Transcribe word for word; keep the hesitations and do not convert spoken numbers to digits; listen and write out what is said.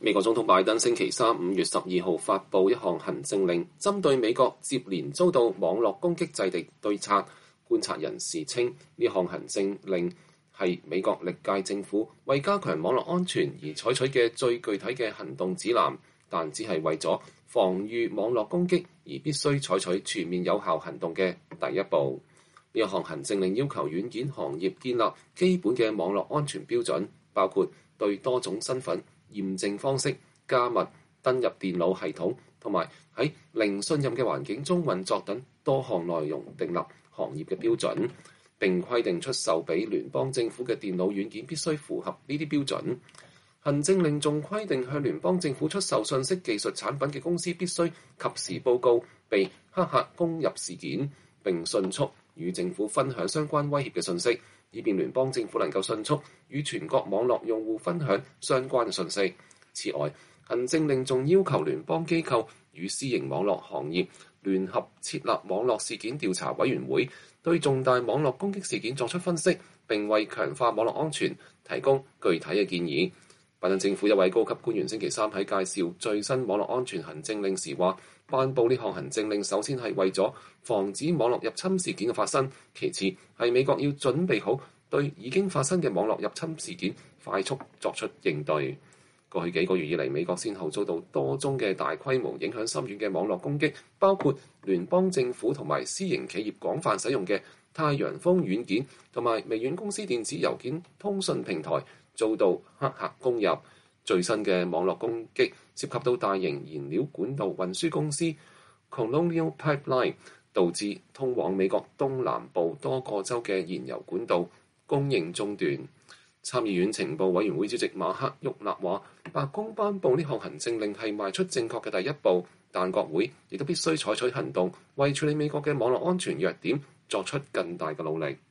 美國總統拜登星期三五月十二號發布一項行政令，針對美國接連遭到網絡攻擊制定對策。觀察人士稱，呢項行政令係美國歷屆政府為加強網絡安全而採取嘅最具體嘅行動指南，但只係為咗防禦網絡攻擊而必須採取全面有效行動嘅第一步。呢一項行政令要求軟件行業建立基本嘅網絡安全標準，包括對多種身份驗證方式、加密登入電腦系統同埋喺零信任嘅環境中運作等多項內容訂立行業嘅標準，並規定出售俾聯邦政府嘅電腦軟件必須符合呢啲標準。行政令仲規定向聯邦政府出售信息技術產品嘅公司必須及時報告被黑客攻入事件，並迅速與政府分享相關威脅嘅信息，以便聯邦政府能夠迅速與全國網絡用戶分享相關嘅信息。此外，行政令仲要求聯邦機構與私營網絡行業聯合設立網絡事件調查委員會，對重大網絡攻擊事件作出分析，並為強化網絡安全提供具體嘅建議。拜登政府一位高級官員星期三喺介紹最新網絡安全行政令時話，頒布呢項行政令首先係為咗防止網絡入侵事件嘅發生，其次係美國要準備好對已經發生嘅網絡入侵事件快速作出應對。過去幾個月以嚟，美國先後遭到多宗嘅大規模影響深遠嘅網絡攻擊，包括聯邦政府同埋私營企業廣泛使用嘅太陽風軟件同埋微軟公司電子郵件通訊平台遭到黑客攻入。最新嘅網絡攻擊涉及到大型燃料管道運輸公司 Colonial Pipeline， 導致通往美國東南部多個州嘅燃油管道供應中斷。參議院情報委員會主席馬克·沃納話，白宮頒布呢項行政令係邁出正確嘅第一步，但國會亦都必須採取行動，為處理美國嘅網絡安全弱點作出更大嘅努力。